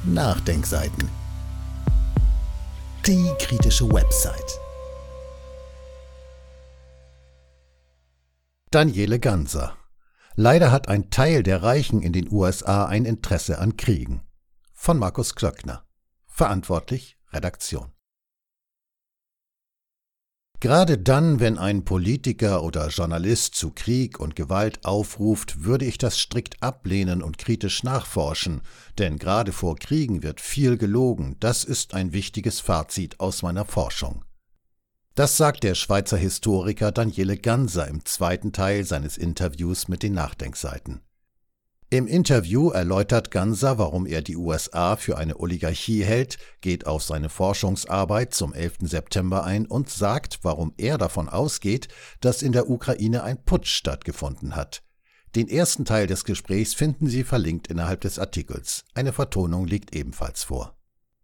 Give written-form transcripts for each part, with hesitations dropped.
Nachdenkseiten. Die kritische Website. Daniele Ganser. Leider hat ein Teil der Reichen in den USA ein Interesse an Kriegen. Von Markus Klöckner. Verantwortlich Redaktion. Gerade dann, wenn ein Politiker oder Journalist zu Krieg und Gewalt aufruft, würde ich das strikt ablehnen und kritisch nachforschen, denn gerade vor Kriegen wird viel gelogen. Das ist ein wichtiges Fazit aus meiner Forschung. Das sagt der Schweizer Historiker Daniele Ganser im zweiten Teil seines Interviews mit den Nachdenkseiten. Im Interview erläutert Ganser, warum er die USA für eine Oligarchie hält, geht auf seine Forschungsarbeit zum 11. September ein und sagt, warum er davon ausgeht, dass in der Ukraine ein Putsch stattgefunden hat. Den ersten Teil des Gesprächs finden Sie verlinkt innerhalb des Artikels. Eine Vertonung liegt ebenfalls vor.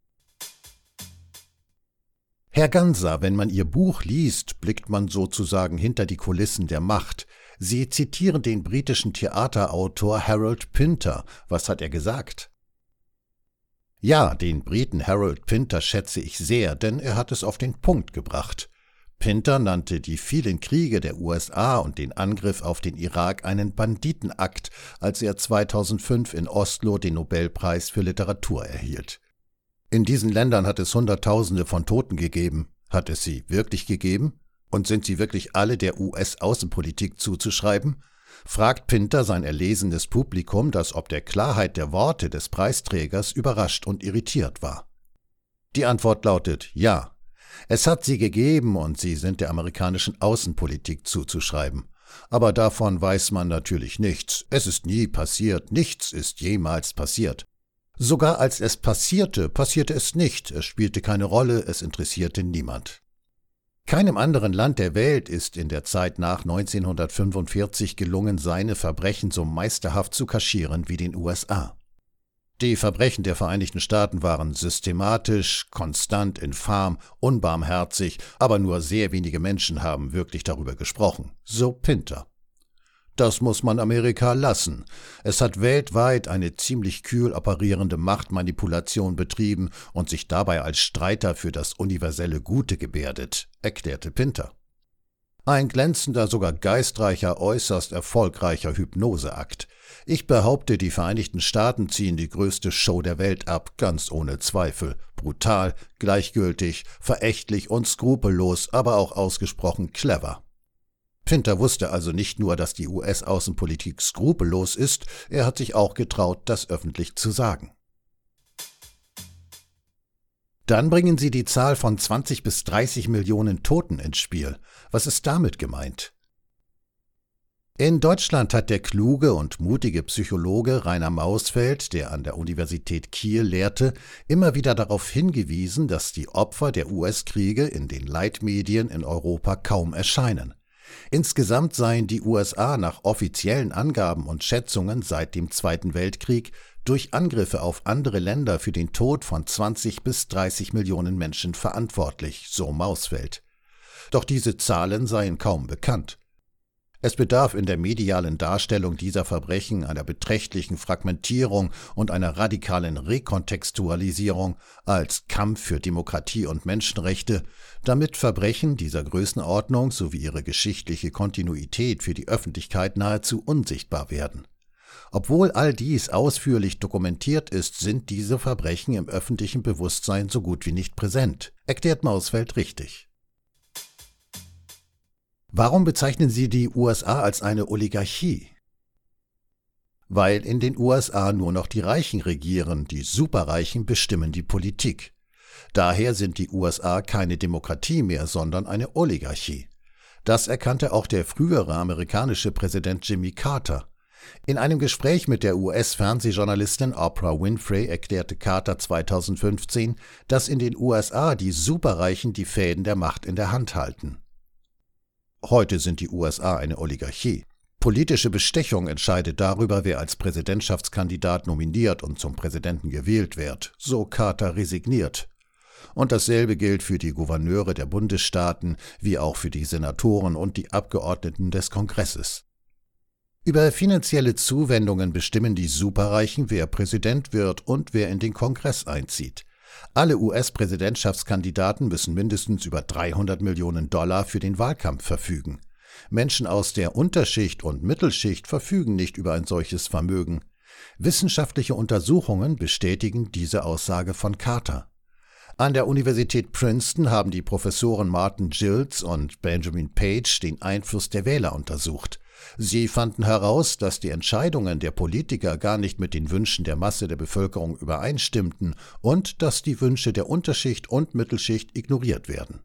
Herr Ganser, wenn man Ihr Buch liest, blickt man sozusagen hinter die Kulissen der Macht. Sie zitieren den britischen Theaterautor Harold Pinter. Was hat er gesagt? Ja, den Briten Harold Pinter schätze ich sehr, denn er hat es auf den Punkt gebracht. Pinter nannte die vielen Kriege der USA und den Angriff auf den Irak einen Banditenakt, als er 2005 in Oslo den Nobelpreis für Literatur erhielt. In diesen Ländern hat es Hunderttausende von Toten gegeben. Hat es sie wirklich gegeben? Und sind sie wirklich alle der US-Außenpolitik zuzuschreiben? Fragt Pinter sein erlesenes Publikum, das ob der Klarheit der Worte des Preisträgers überrascht und irritiert war. Die Antwort lautet ja. Es hat sie gegeben und sie sind der amerikanischen Außenpolitik zuzuschreiben. Aber davon weiß man natürlich nichts. Es ist nie passiert, nichts ist jemals passiert. Sogar als es passierte, passierte es nicht. Es spielte keine Rolle, es interessierte niemand. Keinem anderen Land der Welt ist in der Zeit nach 1945 gelungen, seine Verbrechen so meisterhaft zu kaschieren wie den USA. Die Verbrechen der Vereinigten Staaten waren systematisch, konstant, infam, unbarmherzig, aber nur sehr wenige Menschen haben wirklich darüber gesprochen. So Pinter. Das muss man Amerika lassen. Es hat weltweit eine ziemlich kühl operierende Machtmanipulation betrieben und sich dabei als Streiter für das universelle Gute gebärdet, erklärte Pinter. Ein glänzender, sogar geistreicher, äußerst erfolgreicher Hypnoseakt. Ich behaupte, die Vereinigten Staaten ziehen die größte Show der Welt ab, ganz ohne Zweifel. Brutal, gleichgültig, verächtlich und skrupellos, aber auch ausgesprochen clever. Pinter wusste also nicht nur, dass die US-Außenpolitik skrupellos ist, er hat sich auch getraut, das öffentlich zu sagen. Dann bringen Sie die Zahl von 20 bis 30 Millionen Toten ins Spiel. Was ist damit gemeint? In Deutschland hat der kluge und mutige Psychologe Rainer Mausfeld, der an der Universität Kiel lehrte, immer wieder darauf hingewiesen, dass die Opfer der US-Kriege in den Leitmedien in Europa kaum erscheinen. Insgesamt seien die USA nach offiziellen Angaben und Schätzungen seit dem Zweiten Weltkrieg durch Angriffe auf andere Länder für den Tod von 20 bis 30 Millionen Menschen verantwortlich, so Mausfeld. Doch diese Zahlen seien kaum bekannt. Es bedarf in der medialen Darstellung dieser Verbrechen einer beträchtlichen Fragmentierung und einer radikalen Rekontextualisierung als Kampf für Demokratie und Menschenrechte, damit Verbrechen dieser Größenordnung sowie ihre geschichtliche Kontinuität für die Öffentlichkeit nahezu unsichtbar werden. Obwohl all dies ausführlich dokumentiert ist, sind diese Verbrechen im öffentlichen Bewusstsein so gut wie nicht präsent, erklärt Mausfeld richtig. Warum bezeichnen Sie die USA als eine Oligarchie? Weil in den USA nur noch die Reichen regieren, die Superreichen bestimmen die Politik. Daher sind die USA keine Demokratie mehr, sondern eine Oligarchie. Das erkannte auch der frühere amerikanische Präsident Jimmy Carter. In einem Gespräch mit der US-Fernsehjournalistin Oprah Winfrey erklärte Carter 2015, dass in den USA die Superreichen die Fäden der Macht in der Hand halten. Heute sind die USA eine Oligarchie. Politische Bestechung entscheidet darüber, wer als Präsidentschaftskandidat nominiert und zum Präsidenten gewählt wird. So Carter resigniert. Und dasselbe gilt für die Gouverneure der Bundesstaaten, wie auch für die Senatoren und die Abgeordneten des Kongresses. Über finanzielle Zuwendungen bestimmen die Superreichen, wer Präsident wird und wer in den Kongress einzieht. Alle US-Präsidentschaftskandidaten müssen mindestens über 300 Millionen Dollar für den Wahlkampf verfügen. Menschen aus der Unterschicht und Mittelschicht verfügen nicht über ein solches Vermögen. Wissenschaftliche Untersuchungen bestätigen diese Aussage von Carter. An der Universität Princeton haben die Professoren Martin Gills und Benjamin Page den Einfluss der Wähler untersucht. Sie fanden heraus, dass die Entscheidungen der Politiker gar nicht mit den Wünschen der Masse der Bevölkerung übereinstimmten und dass die Wünsche der Unterschicht und Mittelschicht ignoriert werden.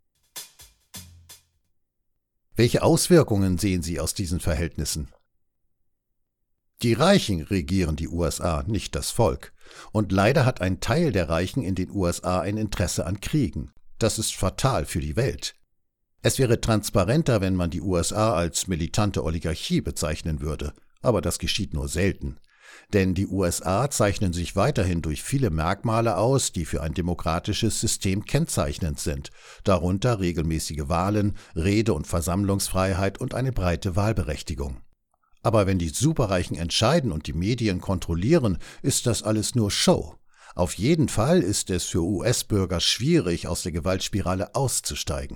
Welche Auswirkungen sehen Sie aus diesen Verhältnissen? Die Reichen regieren die USA, nicht das Volk. Und leider hat ein Teil der Reichen in den USA ein Interesse an Kriegen. Das ist fatal für die Welt. Es wäre transparenter, wenn man die USA als militante Oligarchie bezeichnen würde, aber das geschieht nur selten. Denn die USA zeichnen sich weiterhin durch viele Merkmale aus, die für ein demokratisches System kennzeichnend sind, darunter regelmäßige Wahlen, Rede- und Versammlungsfreiheit und eine breite Wahlberechtigung. Aber wenn die Superreichen entscheiden und die Medien kontrollieren, ist das alles nur Show. Auf jeden Fall ist es für US-Bürger schwierig, aus der Gewaltspirale auszusteigen.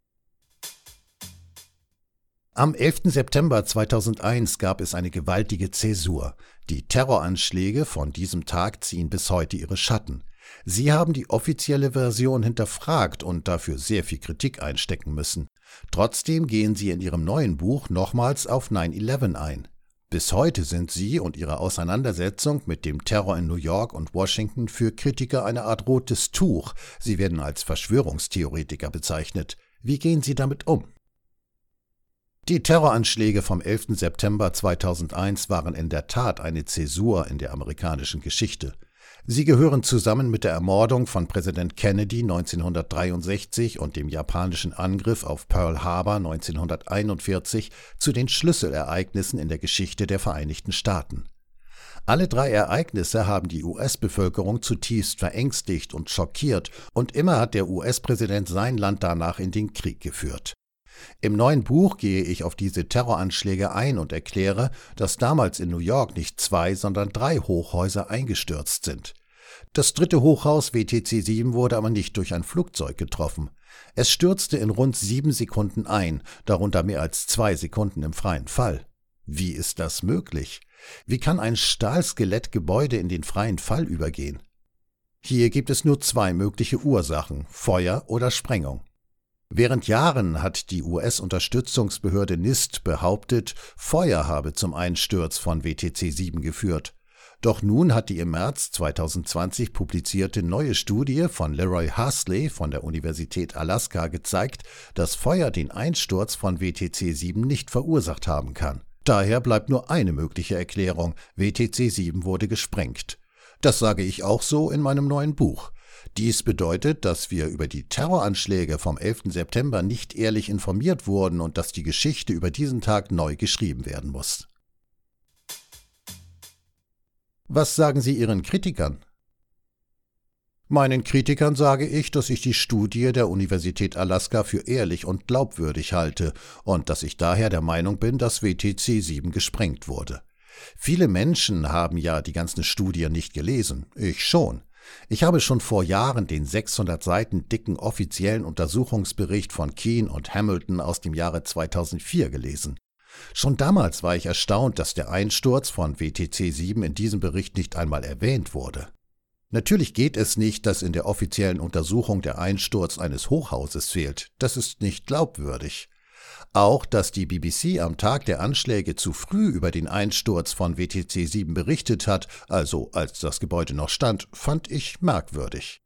Am 11. September 2001 gab es eine gewaltige Zäsur. Die Terroranschläge von diesem Tag ziehen bis heute ihre Schatten. Sie haben die offizielle Version hinterfragt und dafür sehr viel Kritik einstecken müssen. Trotzdem gehen sie in ihrem neuen Buch nochmals auf 9/11 ein. Bis heute sind sie und ihre Auseinandersetzung mit dem Terror in New York und Washington für Kritiker eine Art rotes Tuch. Sie werden als Verschwörungstheoretiker bezeichnet. Wie gehen Sie damit um? Die Terroranschläge vom 11. September 2001 waren in der Tat eine Zäsur in der amerikanischen Geschichte. Sie gehören zusammen mit der Ermordung von Präsident Kennedy 1963 und dem japanischen Angriff auf Pearl Harbor 1941 zu den Schlüsselereignissen in der Geschichte der Vereinigten Staaten. Alle drei Ereignisse haben die US-Bevölkerung zutiefst verängstigt und schockiert, und immer hat der US-Präsident sein Land danach in den Krieg geführt. Im neuen Buch gehe ich auf diese Terroranschläge ein und erkläre, dass damals in New York nicht 2, sondern 3 Hochhäuser eingestürzt sind. Das dritte Hochhaus WTC 7 wurde aber nicht durch ein Flugzeug getroffen. Es stürzte in rund 7 Sekunden ein, darunter mehr als 2 Sekunden im freien Fall. Wie ist das möglich? Wie kann ein Stahlskelettgebäude in den freien Fall übergehen? Hier gibt es nur 2 mögliche Ursachen: Feuer oder Sprengung. Während Jahren hat die US-Unterstützungsbehörde NIST behauptet, Feuer habe zum Einsturz von WTC 7 geführt. Doch nun hat die im März 2020 publizierte neue Studie von Leroy Hasley von der Universität Alaska gezeigt, dass Feuer den Einsturz von WTC 7 nicht verursacht haben kann. Daher bleibt nur eine mögliche Erklärung: WTC 7 wurde gesprengt. Das sage ich auch so in meinem neuen Buch. Dies bedeutet, dass wir über die Terroranschläge vom 11. September nicht ehrlich informiert wurden und dass die Geschichte über diesen Tag neu geschrieben werden muss. Was sagen Sie Ihren Kritikern? Meinen Kritikern sage ich, dass ich die Studie der Universität Alaska für ehrlich und glaubwürdig halte und dass ich daher der Meinung bin, dass WTC 7 gesprengt wurde. Viele Menschen haben ja die ganzen Studien nicht gelesen, ich schon. Ich habe schon vor Jahren den 600 Seiten dicken offiziellen Untersuchungsbericht von Keane und Hamilton aus dem Jahre 2004 gelesen. Schon damals war ich erstaunt, dass der Einsturz von WTC 7 in diesem Bericht nicht einmal erwähnt wurde. Natürlich geht es nicht, dass in der offiziellen Untersuchung der Einsturz eines Hochhauses fehlt. Das ist nicht glaubwürdig. Auch, dass die BBC am Tag der Anschläge zu früh über den Einsturz von WTC 7 berichtet hat, also als das Gebäude noch stand, fand ich merkwürdig.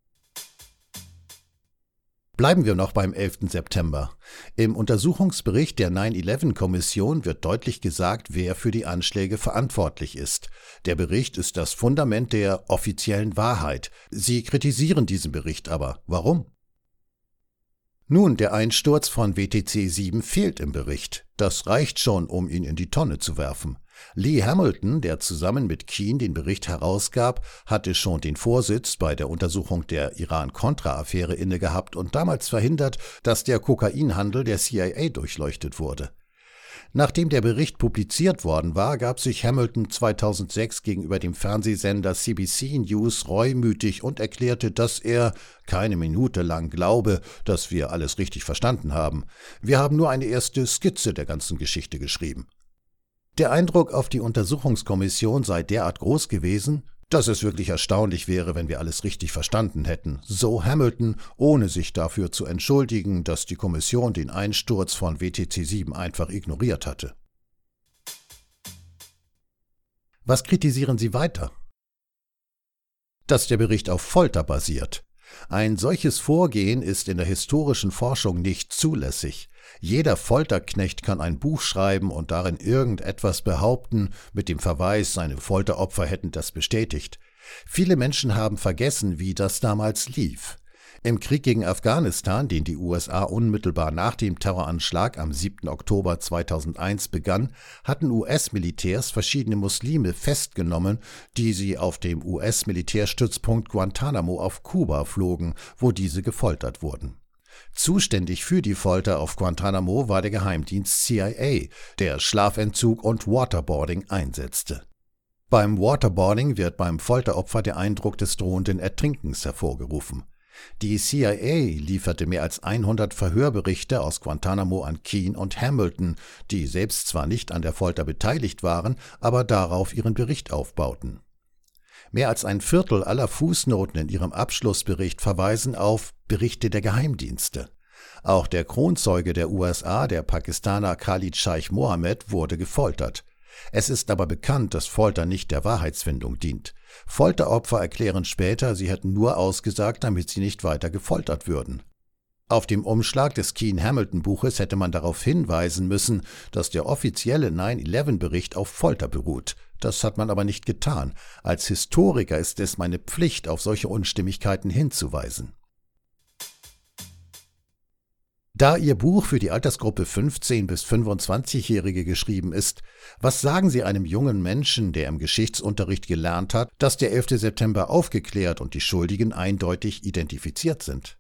Bleiben wir noch beim 11. September. Im Untersuchungsbericht der 9/11-Kommission wird deutlich gesagt, wer für die Anschläge verantwortlich ist. Der Bericht ist das Fundament der offiziellen Wahrheit. Sie kritisieren diesen Bericht aber. Warum? Nun, der Einsturz von WTC 7 fehlt im Bericht. Das reicht schon, um ihn in die Tonne zu werfen. Lee Hamilton, der zusammen mit Keane den Bericht herausgab, hatte schon den Vorsitz bei der Untersuchung der Iran-Contra-Affäre innegehabt und damals verhindert, dass der Kokainhandel der CIA durchleuchtet wurde. Nachdem der Bericht publiziert worden war, gab sich Hamilton 2006 gegenüber dem Fernsehsender CBC News reumütig und erklärte, dass er keine Minute lang glaube, dass wir alles richtig verstanden haben. Wir haben nur eine erste Skizze der ganzen Geschichte geschrieben. Der Eindruck auf die Untersuchungskommission sei derart groß gewesen, dass es wirklich erstaunlich wäre, wenn wir alles richtig verstanden hätten, so Hamilton, ohne sich dafür zu entschuldigen, dass die Kommission den Einsturz von WTC 7 einfach ignoriert hatte. Was kritisieren Sie weiter? Dass der Bericht auf Folter basiert. Ein solches Vorgehen ist in der historischen Forschung nicht zulässig. Jeder Folterknecht kann ein Buch schreiben und darin irgendetwas behaupten, mit dem Verweis, seine Folteropfer hätten das bestätigt. Viele Menschen haben vergessen, wie das damals lief. Im Krieg gegen Afghanistan, den die USA unmittelbar nach dem Terroranschlag am 7. Oktober 2001 begann, hatten US-Militärs verschiedene Muslime festgenommen, die sie auf dem US-Militärstützpunkt Guantanamo auf Kuba flogen, wo diese gefoltert wurden. Zuständig für die Folter auf Guantanamo war der Geheimdienst CIA, der Schlafentzug und Waterboarding einsetzte. Beim Waterboarding wird beim Folteropfer der Eindruck des drohenden Ertrinkens hervorgerufen. Die CIA lieferte mehr als 100 Verhörberichte aus Guantanamo an Keene und Hamilton, die selbst zwar nicht an der Folter beteiligt waren, aber darauf ihren Bericht aufbauten. Mehr als ein Viertel aller Fußnoten in ihrem Abschlussbericht verweisen auf Berichte der Geheimdienste. Auch der Kronzeuge der USA, der Pakistaner Khalid Sheikh Mohammed, wurde gefoltert. Es ist aber bekannt, dass Folter nicht der Wahrheitsfindung dient. Folteropfer erklären später, sie hätten nur ausgesagt, damit sie nicht weiter gefoltert würden. Auf dem Umschlag des Keene-Hamilton-Buches hätte man darauf hinweisen müssen, dass der offizielle 9/11-Bericht auf Folter beruht. Das hat man aber nicht getan. Als Historiker ist es meine Pflicht, auf solche Unstimmigkeiten hinzuweisen. Da Ihr Buch für die Altersgruppe 15- bis 25-Jährige geschrieben ist, was sagen Sie einem jungen Menschen, der im Geschichtsunterricht gelernt hat, dass der 11. September aufgeklärt und die Schuldigen eindeutig identifiziert sind?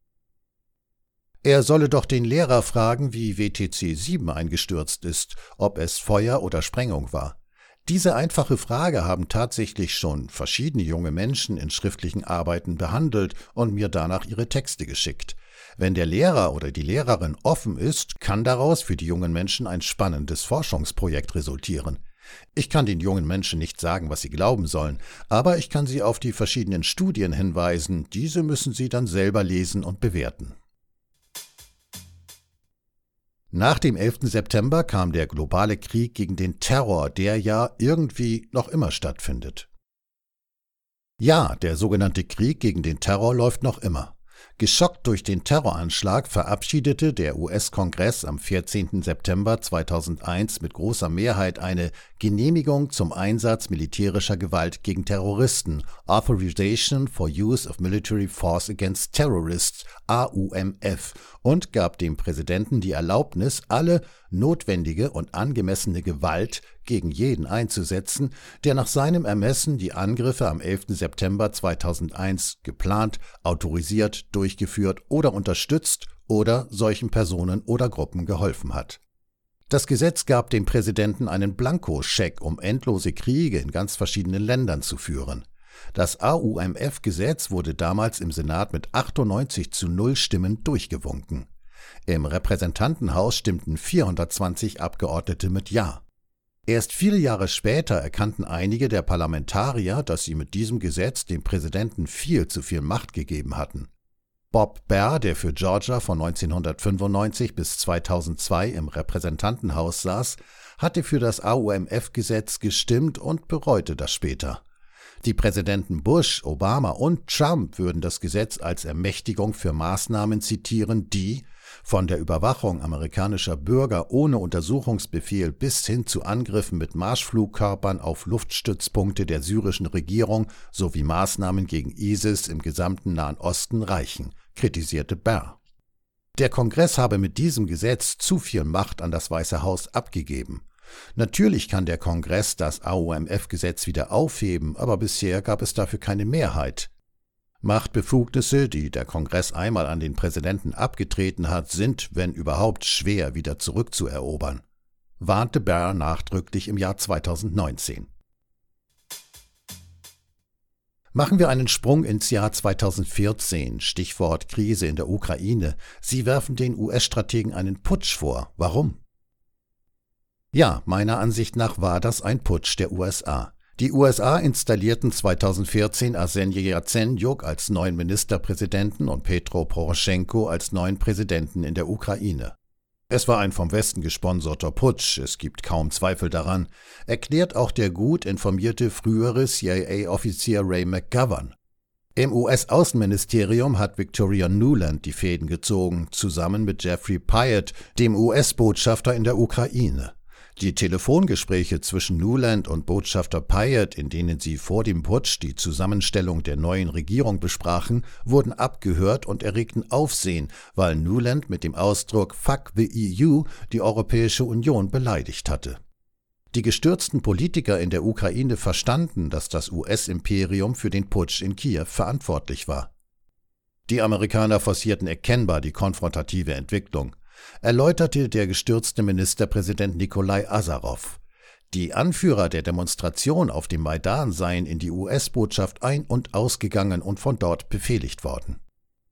Er solle doch den Lehrer fragen, wie WTC 7 eingestürzt ist, ob es Feuer oder Sprengung war. Diese einfache Frage haben tatsächlich schon verschiedene junge Menschen in schriftlichen Arbeiten behandelt und mir danach ihre Texte geschickt. Wenn der Lehrer oder die Lehrerin offen ist, kann daraus für die jungen Menschen ein spannendes Forschungsprojekt resultieren. Ich kann den jungen Menschen nicht sagen, was sie glauben sollen, aber ich kann sie auf die verschiedenen Studien hinweisen. Diese müssen sie dann selber lesen und bewerten. Nach dem 11. September kam der globale Krieg gegen den Terror, der ja irgendwie noch immer stattfindet. Ja, der sogenannte Krieg gegen den Terror läuft noch immer. Geschockt durch den Terroranschlag verabschiedete der US-Kongress am 14. September 2001 mit großer Mehrheit eine Genehmigung zum Einsatz militärischer Gewalt gegen Terroristen, Authorization for Use of Military Force Against Terrorists, AUMF, und gab dem Präsidenten die Erlaubnis, alle notwendige und angemessene Gewalt gegen jeden einzusetzen, der nach seinem Ermessen die Angriffe am 11. September 2001 geplant, autorisiert, durchgeführt oder unterstützt oder solchen Personen oder Gruppen geholfen hat. Das Gesetz gab dem Präsidenten einen Blankoscheck, um endlose Kriege in ganz verschiedenen Ländern zu führen. Das AUMF-Gesetz wurde damals im Senat mit 98:0 Stimmen durchgewunken. Im Repräsentantenhaus stimmten 420 Abgeordnete mit Ja. Erst viele Jahre später erkannten einige der Parlamentarier, dass sie mit diesem Gesetz dem Präsidenten viel zu viel Macht gegeben hatten. Bob Baer, der für Georgia von 1995 bis 2002 im Repräsentantenhaus saß, hatte für das AUMF-Gesetz gestimmt und bereute das später. Die Präsidenten Bush, Obama und Trump würden das Gesetz als Ermächtigung für Maßnahmen zitieren, die von der Überwachung amerikanischer Bürger ohne Untersuchungsbefehl bis hin zu Angriffen mit Marschflugkörpern auf Luftstützpunkte der syrischen Regierung sowie Maßnahmen gegen ISIS im gesamten Nahen Osten reichen, kritisierte Baer. Der Kongress habe mit diesem Gesetz zu viel Macht an das Weiße Haus abgegeben. Natürlich kann der Kongress das AUMF-Gesetz wieder aufheben, aber bisher gab es dafür keine Mehrheit. Machtbefugnisse, die der Kongress einmal an den Präsidenten abgetreten hat, sind, wenn überhaupt, schwer wieder zurückzuerobern. warnte Baer nachdrücklich im Jahr 2019. Machen wir einen Sprung ins Jahr 2014, Stichwort Krise in der Ukraine. Sie werfen den US-Strategen einen Putsch vor. Warum? Ja, meiner Ansicht nach war das ein Putsch der USA. Die USA installierten 2014 Arsenij Jatsenjuk als neuen Ministerpräsidenten und Petro Poroschenko als neuen Präsidenten in der Ukraine. Es war ein vom Westen gesponserter Putsch, es gibt kaum Zweifel daran, erklärt auch der gut informierte frühere CIA-Offizier Ray McGovern. Im US-Außenministerium hat Victoria Nuland die Fäden gezogen, zusammen mit Jeffrey Pyatt, dem US-Botschafter in der Ukraine. Die Telefongespräche zwischen Nuland und Botschafter Pyatt, in denen sie vor dem Putsch die Zusammenstellung der neuen Regierung besprachen, wurden abgehört und erregten Aufsehen, weil Nuland mit dem Ausdruck „Fuck the EU“ die Europäische Union beleidigt hatte. Die gestürzten Politiker in der Ukraine verstanden, dass das US-Imperium für den Putsch in Kiew verantwortlich war. Die Amerikaner forcierten erkennbar die konfrontative Entwicklung, erläuterte der gestürzte Ministerpräsident Nikolai Asarow. Die Anführer der Demonstration auf dem Maidan seien in die US-Botschaft ein- und ausgegangen und von dort befehligt worden.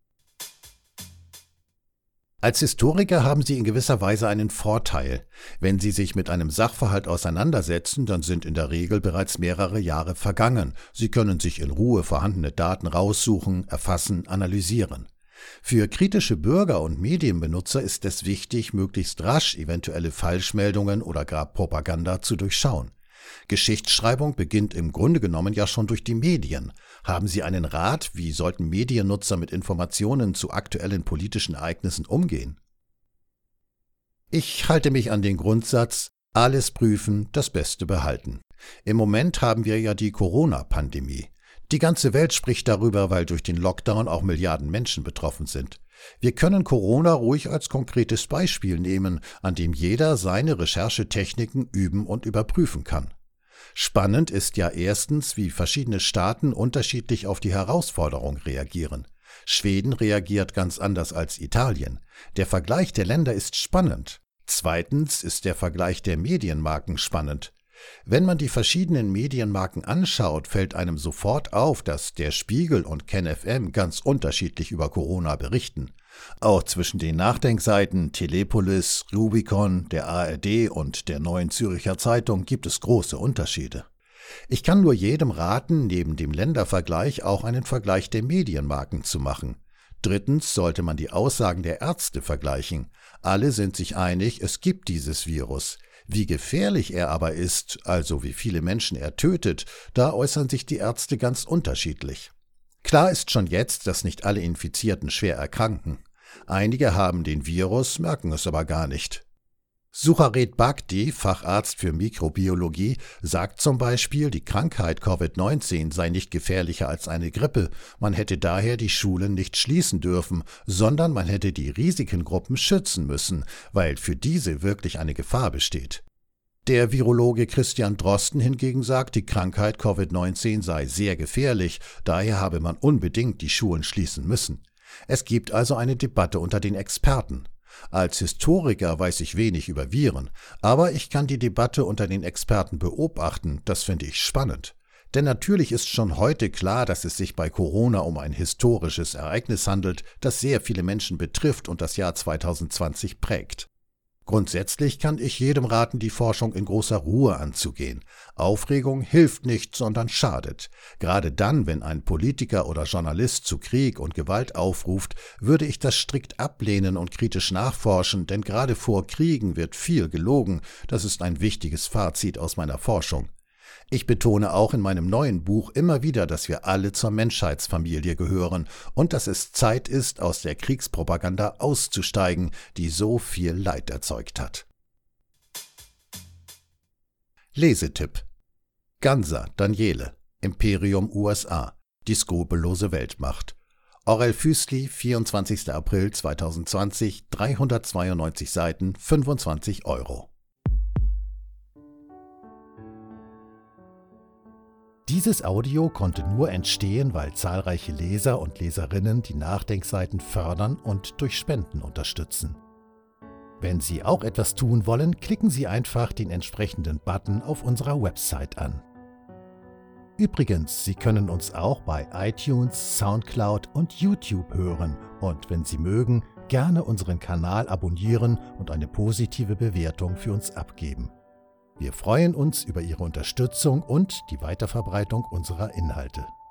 Als Historiker haben Sie in gewisser Weise einen Vorteil. Wenn Sie sich mit einem Sachverhalt auseinandersetzen, dann sind in der Regel bereits mehrere Jahre vergangen. Sie können sich in Ruhe vorhandene Daten raussuchen, erfassen, analysieren. Für kritische Bürger und Medienbenutzer ist es wichtig, möglichst rasch eventuelle Falschmeldungen oder gar Propaganda zu durchschauen. Geschichtsschreibung beginnt im Grunde genommen ja schon durch die Medien. Haben Sie einen Rat, wie sollten Mediennutzer mit Informationen zu aktuellen politischen Ereignissen umgehen? Ich halte mich an den Grundsatz: alles prüfen, das Beste behalten. Im Moment haben wir ja die Corona-Pandemie. Die ganze Welt spricht darüber, weil durch den Lockdown auch Milliarden Menschen betroffen sind. Wir können Corona ruhig als konkretes Beispiel nehmen, an dem jeder seine Recherchetechniken üben und überprüfen kann. Spannend ist ja erstens, wie verschiedene Staaten unterschiedlich auf die Herausforderung reagieren. Schweden reagiert ganz anders als Italien. Der Vergleich der Länder ist spannend. Zweitens ist der Vergleich der Medienmarken spannend. Wenn man die verschiedenen Medienmarken anschaut, fällt einem sofort auf, dass der Spiegel und KenFM ganz unterschiedlich über Corona berichten. Auch zwischen den Nachdenkseiten Telepolis, Rubicon, der ARD und der Neuen Zürcher Zeitung gibt es große Unterschiede. Ich kann nur jedem raten, neben dem Ländervergleich auch einen Vergleich der Medienmarken zu machen. Drittens sollte man die Aussagen der Ärzte vergleichen. Alle sind sich einig, es gibt dieses Virus. Wie gefährlich er aber ist, also wie viele Menschen er tötet, da äußern sich die Ärzte ganz unterschiedlich. Klar ist schon jetzt, dass nicht alle Infizierten schwer erkranken. Einige haben den Virus, merken es aber gar nicht. Sucharit Bhakdi, Facharzt für Mikrobiologie, sagt zum Beispiel, die Krankheit Covid-19 sei nicht gefährlicher als eine Grippe, man hätte daher die Schulen nicht schließen dürfen, sondern man hätte die Risikengruppen schützen müssen, weil für diese wirklich eine Gefahr besteht. Der Virologe Christian Drosten hingegen sagt, die Krankheit Covid-19 sei sehr gefährlich, daher habe man unbedingt die Schulen schließen müssen. Es gibt also eine Debatte unter den Experten. Als Historiker weiß ich wenig über Viren, aber ich kann die Debatte unter den Experten beobachten, das finde ich spannend. Denn natürlich ist schon heute klar, dass es sich bei Corona um ein historisches Ereignis handelt, das sehr viele Menschen betrifft und das Jahr 2020 prägt. Grundsätzlich kann ich jedem raten, die Forschung in großer Ruhe anzugehen. Aufregung hilft nicht, sondern schadet. Gerade dann, wenn ein Politiker oder Journalist zu Krieg und Gewalt aufruft, würde ich das strikt ablehnen und kritisch nachforschen, denn gerade vor Kriegen wird viel gelogen. Das ist ein wichtiges Fazit aus meiner Forschung. Ich betone auch in meinem neuen Buch immer wieder, dass wir alle zur Menschheitsfamilie gehören und dass es Zeit ist, aus der Kriegspropaganda auszusteigen, die so viel Leid erzeugt hat. Lesetipp: Ganser, Daniele, Imperium USA, die skrupellose Weltmacht. Orell Füßli, 24. April 2020, 392 Seiten, 25 €. Dieses Audio konnte nur entstehen, weil zahlreiche Leser und Leserinnen die Nachdenkseiten fördern und durch Spenden unterstützen. Wenn Sie auch etwas tun wollen, klicken Sie einfach den entsprechenden Button auf unserer Website an. Übrigens, Sie können uns auch bei iTunes, SoundCloud und YouTube hören und wenn Sie mögen, gerne unseren Kanal abonnieren und eine positive Bewertung für uns abgeben. Wir freuen uns über Ihre Unterstützung und die Weiterverbreitung unserer Inhalte.